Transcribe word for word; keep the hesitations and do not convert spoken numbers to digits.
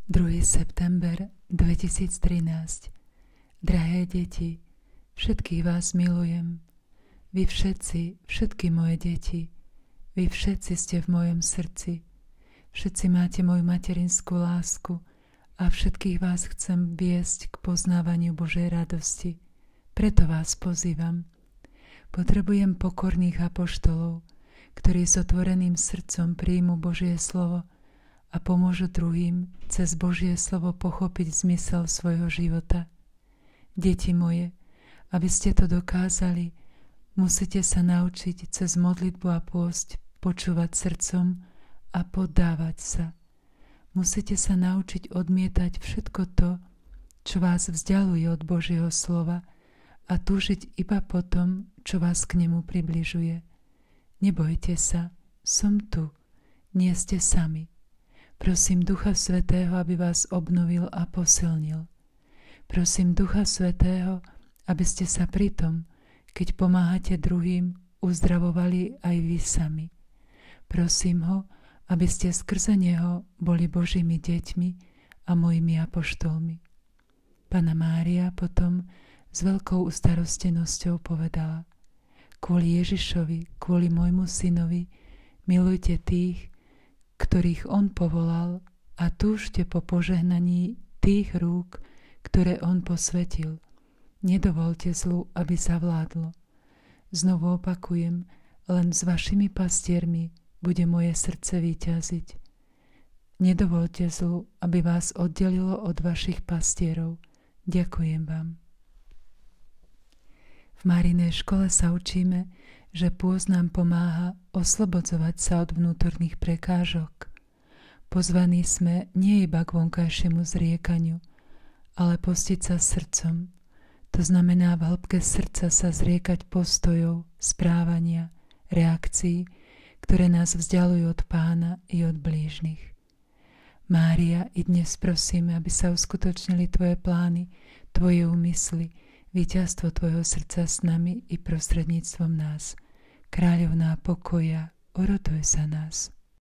druhý september dvetisíctrinásť. Drahé deti, všetkých vás milujem. Vy všetci, všetky moje deti, vy všetci ste v mojom srdci. Všetci máte moju materinskú lásku a všetkých vás chcem viesť k poznávaniu Božej radosti. Preto vás pozývam. Potrebujem pokorných apoštolov, ktorí s otvoreným srdcom príjmu Božie slovo a pomôžu druhým cez Božie slovo pochopiť zmysel svojho života. Deti moje, aby ste to dokázali, musíte sa naučiť cez modlitbu a pôsť počúvať srdcom a poddávať sa. Musíte sa naučiť odmietať všetko to, čo vás vzdialuje od Božieho slova a túžiť iba po tom, čo vás k nemu približuje. Nebojte sa, som tu, nie ste sami. Prosím Ducha Svätého, aby vás obnovil a posilnil. Prosím Ducha Svätého, aby ste sa pri tom, keď pomáhate druhým, uzdravovali aj vy sami. Prosím ho, aby ste skrze neho boli Božími deťmi a mojimi apoštolmi. Panna Mária potom s veľkou ustarostenosťou povedala: Kvôli Ježišovi, kvôli môjmu synovi, milujte tých, ktorých on povolal, a túžte po požehnaní tých rúk, ktoré on posvetil. Nedovolte zlu, aby zavládlo. Znovu opakujem, len s vašimi pastiermi bude moje srdce víťaziť. Nedovolte zlu, aby vás oddelilo od vašich pastierov. Ďakujem vám. V Márinej škole sa učíme, že pôst nám pomáha oslobodzovať sa od vnútorných prekážok. Pozvaní sme nie iba k vonkajšiemu zriekaniu, ale postiť sa srdcom. To znamená v hĺbke srdca sa zriekať postojov, správania, reakcií, ktoré nás vzdialujú od Pána i od blížnych. Mária, i dnes prosíme, aby sa uskutočnili Tvoje plány, Tvoje úmysly, víťazstvo Tvojho srdca s nami i prostredníctvom nás. Kráľovná pokoja, oroduj za nás.